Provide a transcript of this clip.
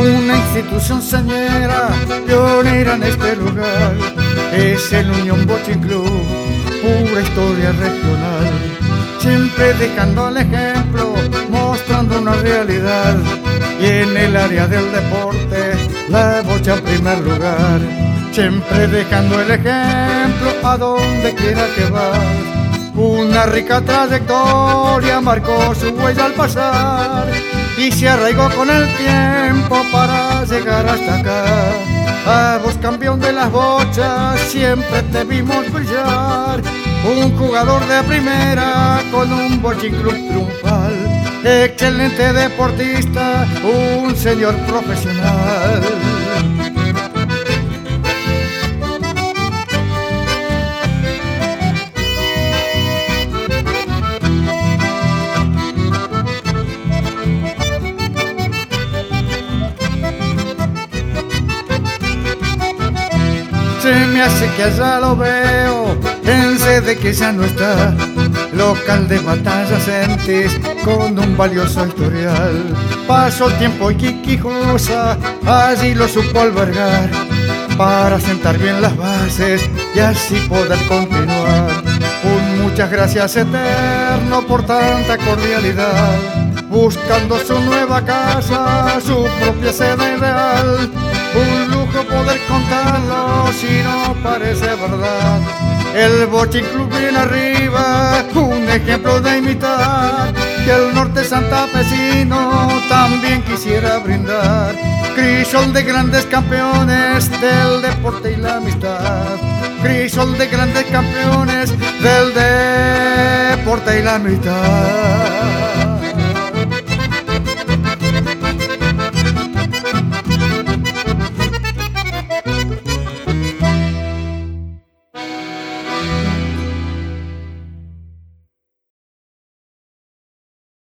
Una institución señera, pionera en este lugar, es el Unión Boxing Club, pura historia regional. Siempre dejando el ejemplo, mostrando una realidad, y en el área del deporte, la bocha en primer lugar. Siempre dejando el ejemplo a donde quiera que vas. Una rica trayectoria marcó su huella al pasar y se arraigó con el tiempo para llegar hasta acá. A vos, campeón de las bochas, siempre te vimos brillar. Un jugador de primera con un boxing club triunfal. Excelente deportista, un señor profesional. Se me hace que allá lo veo, en sede que ya no está, local de batallas entes con un valioso historial. Pasó el tiempo y Quiquijosa allí lo supo albergar, para sentar bien las bases y así poder continuar. Muchas gracias eterno por tanta cordialidad, buscando su nueva casa, su propia sede ideal. Un lujo poder contarlo si no parece verdad. El Boxing Club bien arriba, un ejemplo de imitar, que el norte santafesino también quisiera brindar. Crisol de grandes campeones del deporte y la amistad. Crisol de grandes campeones del deporte y la amistad.